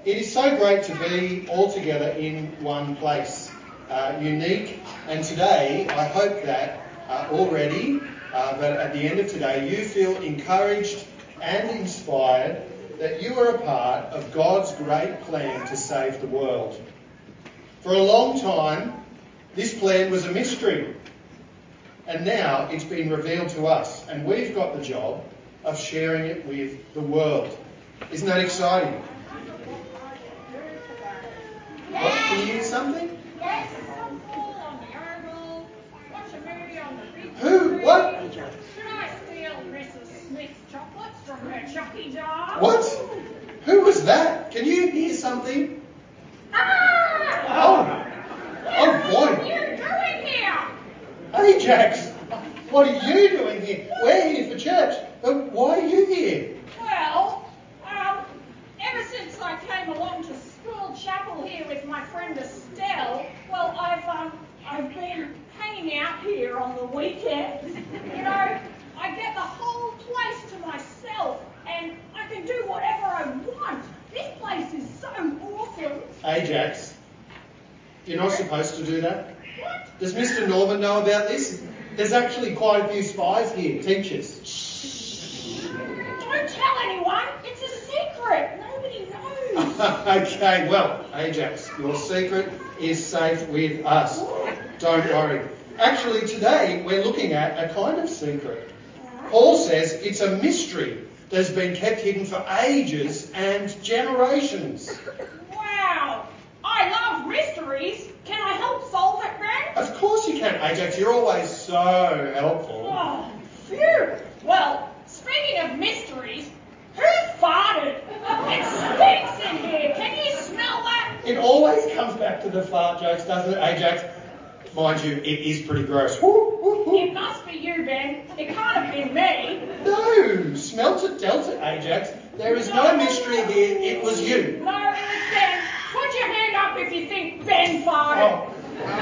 It is so great to be all together in one place, unique. And today, I hope that already, but at the end of today, you feel encouraged and inspired that you are a part of God's great plan to save the world. For a long time, this plan was a mystery. And now it's been revealed to us, and we've got the job of sharing it with the world. Isn't that exciting? What? Can you hear something? Yes, on the Oval, watch a movie on the big Who? screen. What? Should I steal Mrs. Smith's chocolates from her chocky jar? What? Who was that? Can you hear something? Ah! Oh boy. What are you doing here? Ajax, what are you doing here? We're here for church, but why are you here? Well, ever since I came along to school chapel here with my friend Estelle, well, I've been hanging out here on the weekends. You know, I get the whole place to myself, and I can do whatever I want. This place is so awesome. Ajax, you're not supposed to do that. What? Does Mr. Norman know about this? There's actually quite a few spies here, teachers. Don't tell anyone. It's a secret. Nobody knows. Okay, well, Ajax, your secret is safe with us. Don't worry. Actually, today we're looking at a kind of secret. Paul says it's a mystery that has been kept hidden for ages and generations. Wow. I love mysteries. Can I help solve it, Ben? Of course you can, Ajax. You're always so helpful. Oh, phew. Well, speaking of mysteries, who farted? It stinks in here. Can you smell that? It always comes back to the fart jokes, doesn't it, Ajax? Mind you, it is pretty gross. Woo, woo, woo. It must be you, Ben. It can't have been me. No, smelt it, dealt it, Ajax. There is no mystery here. It was you. No, it was Ben. Put your hand up if you think Ben farted. Oh.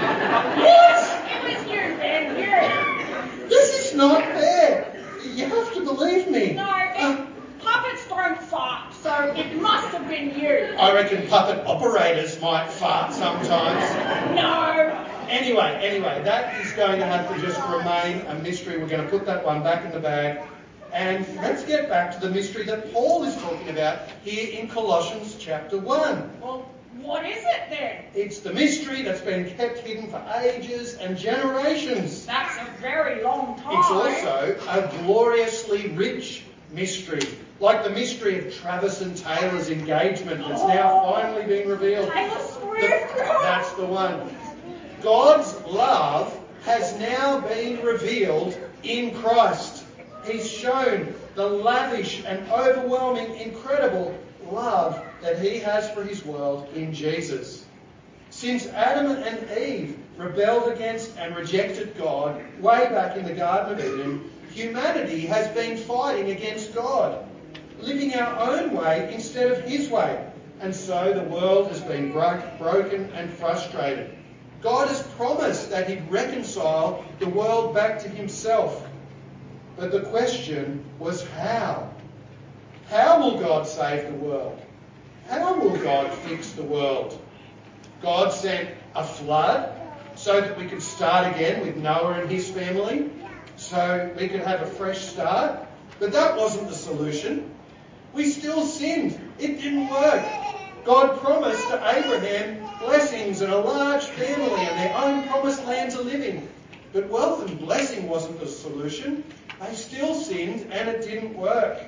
Yes, it was you, Ben. You. This is not fair. You have to believe me. No, puppets don't fart, so it must have been you. I reckon puppet operators might fart sometimes. No. Anyway, that is going to have to just remain a mystery. We're going to put that one back in the bag. And let's get back to the mystery that Paul is talking about here in Colossians chapter 1. Well, what is it then? It's the mystery that's been kept hidden for ages and generations. That's a very long time. It's also a gloriously rich mystery, like the mystery of Travis and Taylor's engagement that's now finally been revealed. Taylor Swift. That's the one. God's love has now been revealed in Christ. He's shown the lavish and overwhelming, incredible love that he has for his world in Jesus. Since Adam and Eve rebelled against and rejected God way back in the Garden of Eden, humanity has been fighting against God, living our own way instead of his way. And so the world has been broken and frustrated. God has promised that he'd reconcile the world back to himself. But the question was how? How will God save the world? How will God fix the world? God sent a flood so that we could start again with Noah and his family, so we could have a fresh start. But that wasn't the solution. We still sinned. It didn't work. God promised to Abraham blessings and a large family and their own promised land to live in. But wealth and blessing wasn't the solution. They still sinned and it didn't work.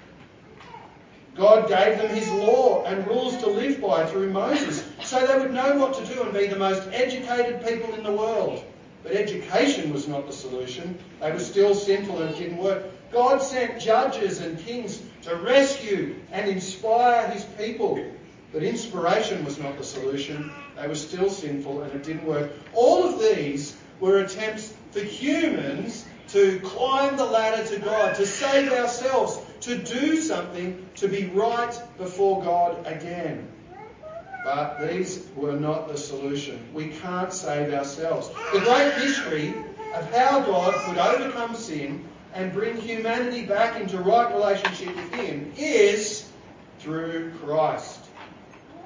God gave them his law and rules to live by through Moses, so they would know what to do and be the most educated people in the world. But education was not the solution. They were still sinful and it didn't work. God sent judges and kings to rescue and inspire his people. But inspiration was not the solution. They were still sinful and it didn't work. All of these were attempts for humans to climb the ladder to God, to save ourselves, to do something, to be right before God again. But these were not the solution. We can't save ourselves. The great mystery of how God could overcome sin and bring humanity back into right relationship with him is through Christ.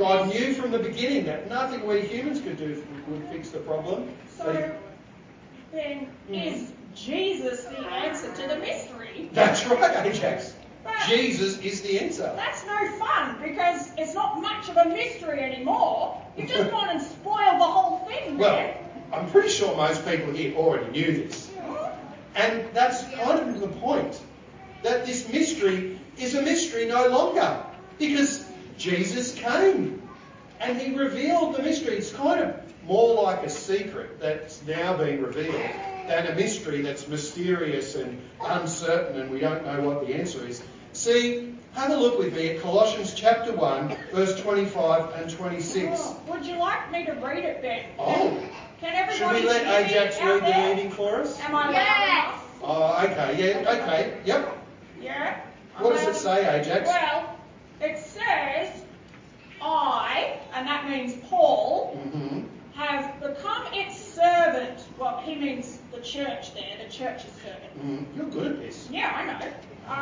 God knew from the beginning that nothing we humans could do would fix the problem. So then is Jesus the answer to the mystery? That's right, Ajax. But Jesus is the answer. that's no fun because it's not much of a mystery anymore. You just want to spoil the whole thing, Well, man. I'm pretty sure most people here already knew this. And that's kind of the point. That this mystery is a mystery no longer. Because Jesus came. And he revealed the mystery. It's kind of more like a secret that's now being revealed than a mystery that's mysterious and uncertain and we don't know what the answer is. See, have a look with me at Colossians chapter 1, verse 25 and 26. Oh, would you like me to read it, Ben? Oh. Can everybody Should we let hear me Ajax out read the there? reading for us? Am I loud enough? Oh, okay. Yeah, okay. Yep. Yeah? What does it say, Ajax? Well, it says, I, and that means Paul, have become its servant. Well, he means the church there, the church's servant. You're good at this. Yeah, I know.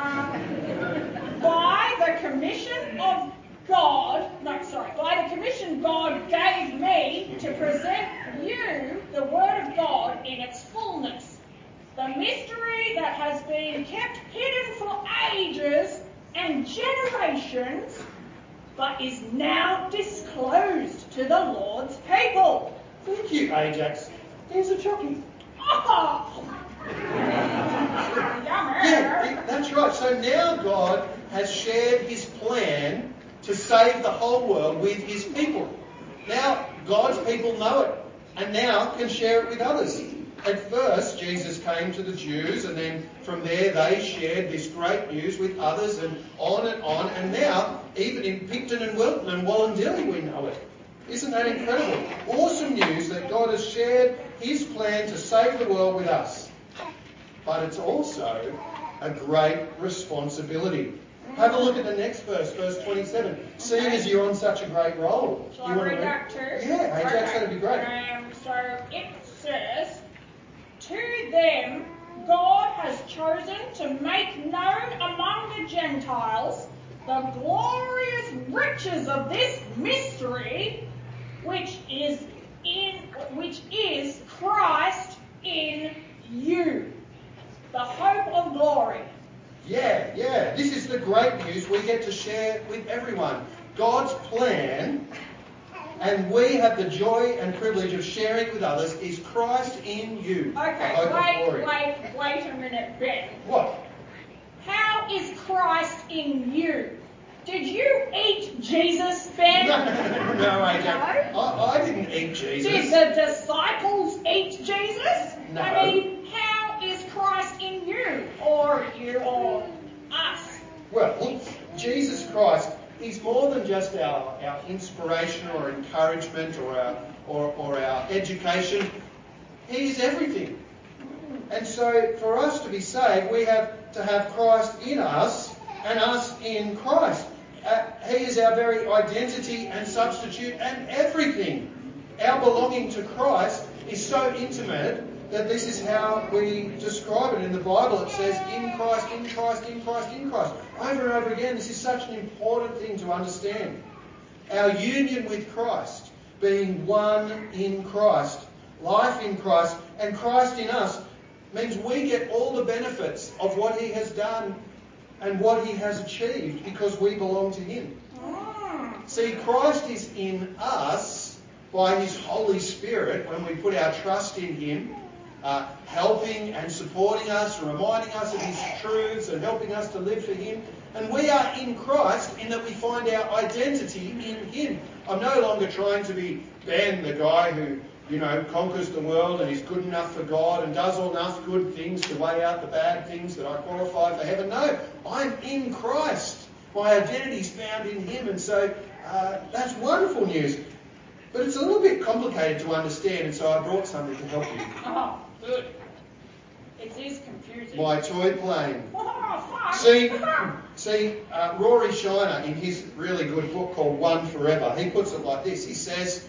By the commission of God, by the commission God gave me to present you the Word of God in its fullness, the mystery that has been kept hidden for ages and generations, but is now disclosed to the Lord's people. Thank you, Ajax. Here's a chocolate. Oh! Yeah, that's right. So now God has shared his plan to save the whole world with his people. Now God's people know it and now can share it with others. At first, Jesus came to the Jews and then from there they shared this great news with others and on. And now, even in Picton and Wilton and Wallandilly, we know it. Isn't that incredible? Awesome news that God has shared his plan to save the world with us. But it's also a great responsibility. Have a look at the next verse, verse 27. Seeing as you're on such a great roll. Shall I read that too? Yeah, Ajax, that'd be great. So it says, to them God has chosen to make known among the Gentiles the glorious riches of this mystery, which is Christ in you, the hope of glory. Yeah. This is the great news we get to share with everyone. God's plan, and we have the joy and privilege of sharing with others, is Christ in you, the hope of glory. Wait a minute, Ben. What? How is Christ in you? Did you eat Jesus, Ben? No, Ajax. I didn't eat Jesus. Did the disciples eat Jesus? No. I mean, how is Christ in you? Or you or us? Well, Jesus Christ is more than just our inspiration or encouragement or our education. He is everything. And so for us to be saved, we have to have Christ in us and us in Christ. He is our very identity and substitute and everything. Our belonging to Christ is so intimate that this is how we describe it in the Bible. It says, in Christ, in Christ, in Christ, in Christ. Over and over again, this is such an important thing to understand. Our union with Christ, being one in Christ, life in Christ, and Christ in us, means we get all the benefits of what he has done and what he has achieved because we belong to him. See, Christ is in us by his Holy Spirit when we put our trust in him, helping and supporting us, reminding us of his truths and helping us to live for him. And we are in Christ in that we find our identity in him. I'm no longer trying to be Ben, the guy who, conquers the world and is good enough for God and does enough good things to weigh out the bad things that I qualify for heaven. No, I'm in Christ. My identity is found in him. And so that's wonderful news. But it's a little bit complicated to understand, and so I brought something to help you. Oh, good. It is confusing. My toy plane. Oh, See, Rory Shiner, in his really good book called One Forever, he puts it like this. He says,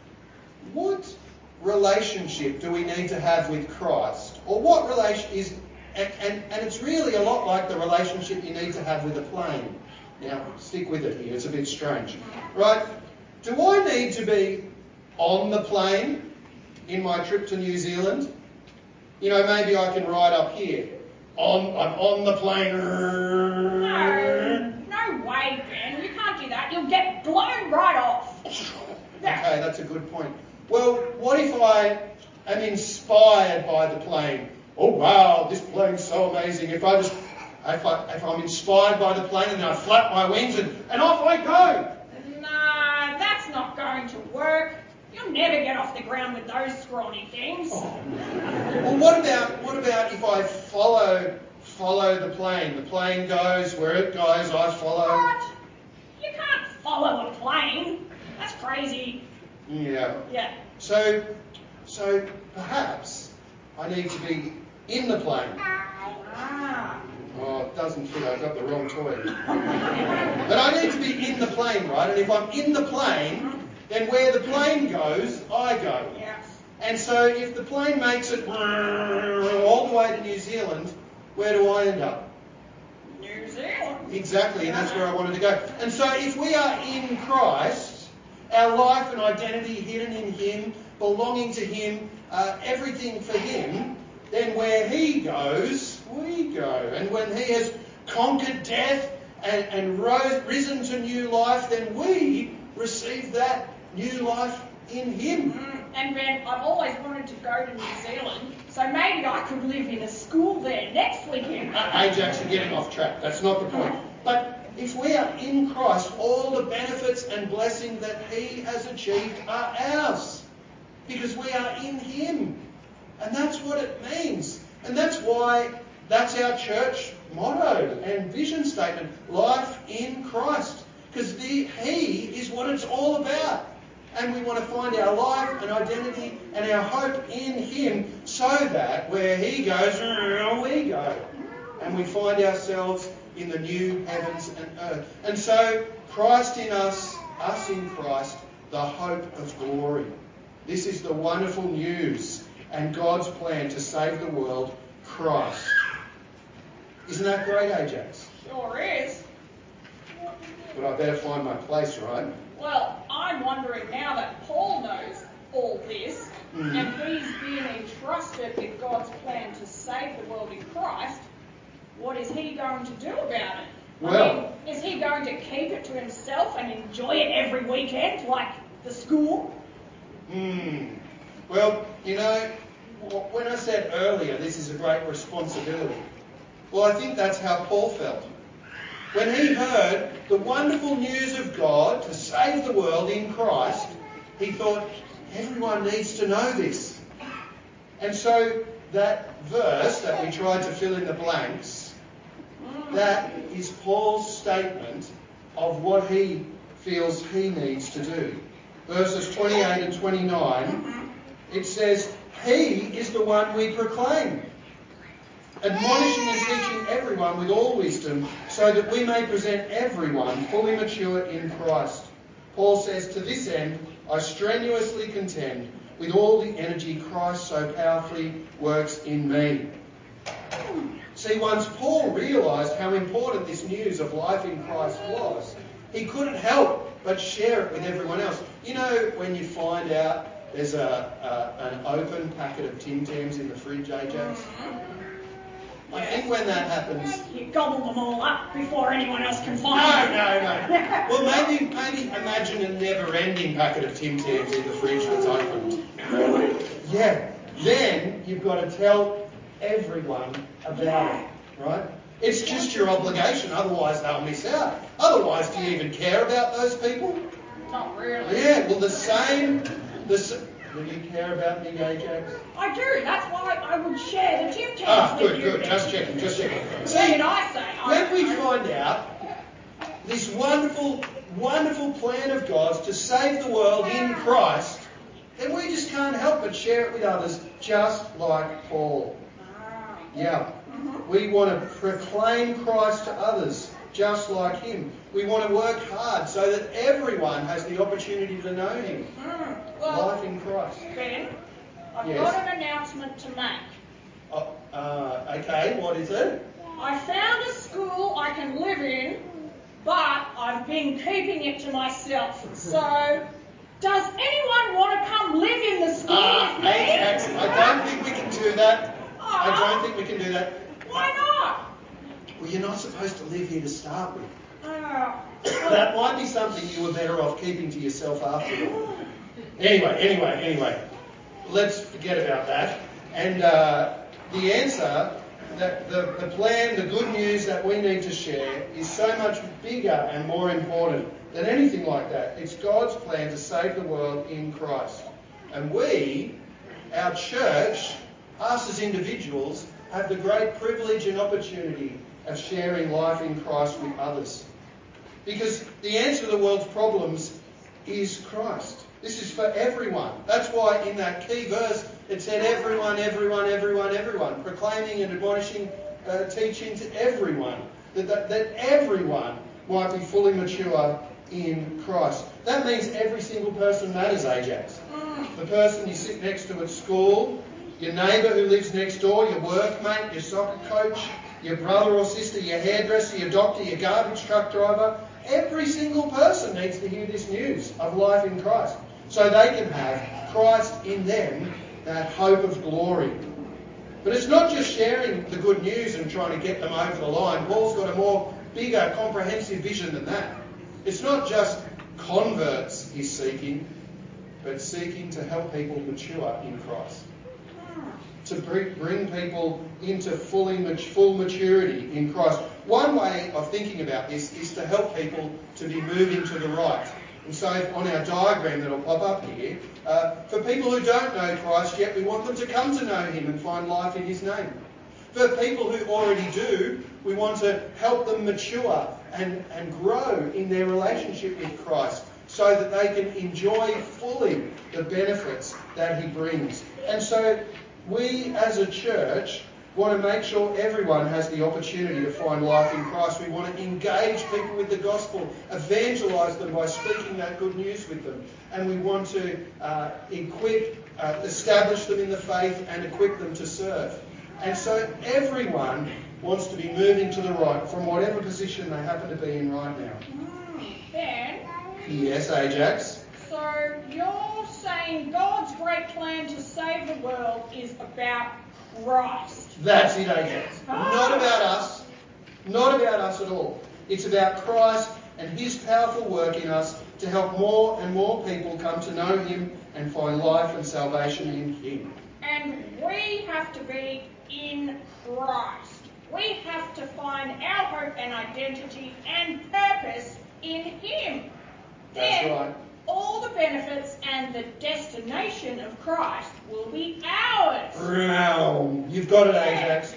what relationship do we need to have with Christ? Or what relation is... And it's really a lot like the relationship you need to have with a plane. Now, stick with it here. It's a bit strange. Right? do I need to be on the plane in my trip to New Zealand? You know, maybe I can ride up here. I'm on the plane. No way, Ben. You can't do that. You'll get blown right off. Okay, that's a good point. Well, what if I am inspired by the plane? Oh wow, this plane's so amazing. If I'm inspired by the plane and then I flap my wings and off I go. Nah, that's not going to work. You'll never get off the ground with those scrawny things. Oh. Well, what about if I follow the plane? The plane goes where it goes, I follow. What? You can't follow a plane. That's crazy. Yeah. Yeah. So perhaps I need to be in the plane. Ah. Oh, it doesn't fit. I got the wrong toy. But I need to be in the plane, right? And if I'm in the plane, then where the plane goes, I go. Yes. And so if the plane makes it all the way to New Zealand, where do I end up? New Zealand. Exactly, and that's where I wanted to go. And so if we are in Christ, our life and identity hidden in Him, belonging to Him, everything for Him, then where He goes, we go. And when He has conquered death and risen to new life, then we receive that new life in Him. And Ben, I've always wanted to go to New Zealand, so maybe I could live in a school there next weekend. Ajax, you're getting off track. That's not the point. But if we are in Christ, all the benefits and blessing that He has achieved are ours. Because we are in Him. And that's what it means. And that's why that's our church motto and vision statement. Life in Christ. Because He is what it's all about. And we want to find our life and identity and our hope in Him so that where He goes, we go. And we find ourselves in the new heavens and earth. And so Christ in us in Christ, the hope of glory. This is the wonderful news and God's plan to save the world, Christ. Isn't that great, Ajax? Sure is. But I better find my place, right? Well, I'm wondering now that Paul knows all this, and he's been entrusted with God's plan to save the world in Christ, what is he going to do about it? Well, I mean, is he going to keep it to himself and enjoy it every weekend, like the school? Well, you know, when I said earlier this is a great responsibility, well, I think that's how Paul felt. When he heard the wonderful news of God to save the world in Christ, he thought, everyone needs to know this. And so that verse that we tried to fill in the blanks, that is Paul's statement of what he feels he needs to do. Verses 28 and 29, it says, He is the one we proclaim, admonishing and teaching everyone with all wisdom, so that we may present everyone fully mature in Christ. Paul says, to this end, I strenuously contend with all the energy Christ so powerfully works in me. See, once Paul realised how important this news of life in Christ was, he couldn't help but share it with everyone else. You know, when you find out there's an open packet of Tim Tams in the fridge, Ajax? I think when that happens... You gobble them all up before anyone else can find them. No. Well, maybe imagine a never-ending packet of Tim Tams in the fridge that's opened. Yeah. Then you've got to tell everyone about it, right? It's just your obligation, otherwise they'll miss out. Otherwise, do you even care about those people? Not really. Yeah, well, the same... Do you care about me, Ajax? I do. That's why I would share the Tim Tams with you. Good. Just checking. What did I say? When we find out this wonderful, wonderful plan of God's to save the world in Christ, then we just can't help but share it with others, just like Paul. Yeah. We want to proclaim Christ to others, just like him. We want to work hard so that everyone has the opportunity to know him. Well, Life in Christ. Ben, I've Yes. got an announcement to make. Okay, what is it? I found a school I can live in but I've been keeping it to myself. So, does anyone want to come live in the school with me? Ajax, I don't think we can do that. I don't think we can do that. Why not? Well, you're not supposed to live here to start with. Oh. That might be something you were better off keeping to yourself after all. Anyway. Let's forget about that. And the answer, that the plan, the good news that we need to share is so much bigger and more important than anything like that. It's God's plan to save the world in Christ. And we, our church, us as individuals, have the great privilege and opportunity of sharing life in Christ with others. Because the answer to the world's problems is Christ. This is for everyone. That's why in that key verse it said everyone, proclaiming and admonishing, teaching to everyone, that everyone might be fully mature in Christ. That means every single person matters, Ajax. The person you sit next to at school, your neighbour who lives next door, your workmate, your soccer coach, your brother or sister, your hairdresser, your doctor, your garbage truck driver. Every single person needs to hear this news of life in Christ so they can have Christ in them, that hope of glory. But it's not just sharing the good news and trying to get them over the line. Paul's got a more bigger, comprehensive vision than that. It's not just converts he's seeking, but seeking to help people mature in Christ. To bring people into full maturity in Christ. One way of thinking about this is to help people to be moving to the right. And so on our diagram that'll pop up here, for people who don't know Christ yet, we want them to come to know him and find life in his name. For people who already do, we want to help them mature and grow in their relationship with Christ so that they can enjoy fully the benefits that he brings. And so we as a church want to make sure everyone has the opportunity to find life in Christ. We want to engage people with the gospel, evangelise them by speaking that good news with them. And we want to establish them in the faith and equip them to serve. And so everyone wants to be moving to the right from whatever position they happen to be in right now. Ben? Yes, Ajax? So you're saying God's great plan to save the world is about Christ? That's it, Ajax. Not about us. Not about us at all. It's about Christ and his powerful work in us to help more and more people come to know him and find life and salvation in him. And we have to be in Christ. We have to find our hope and identity and purpose in him. That's Then, right. all the benefits and the destination of Christ will be ours. You've got it, Ajax.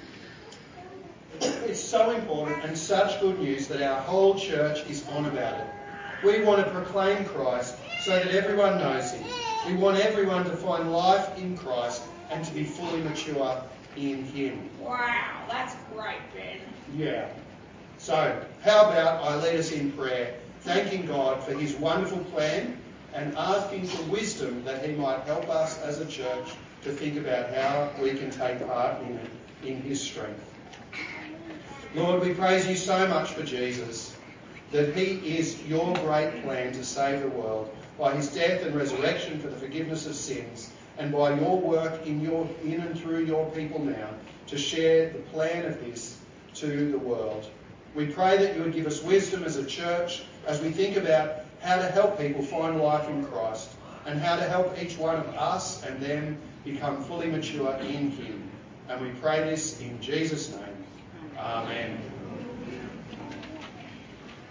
It's so important and such good news that our whole church is on about it. We want to proclaim Christ so that everyone knows him. We want everyone to find life in Christ and to be fully mature in him. Wow, that's great, Ben. Yeah. So, how about I lead us in prayer, thanking God for his wonderful plan and asking for wisdom that he might help us as a church to think about how we can take part in it in his strength. Lord, we praise you so much for Jesus, that he is your great plan to save the world by his death and resurrection for the forgiveness of sins, and by your work in and through your people now to share the plan of this to the world. We pray that you would give us wisdom as a church as we think about how to help people find life in Christ and how to help each one of us and them become fully mature in him. And we pray this in Jesus' name. Amen.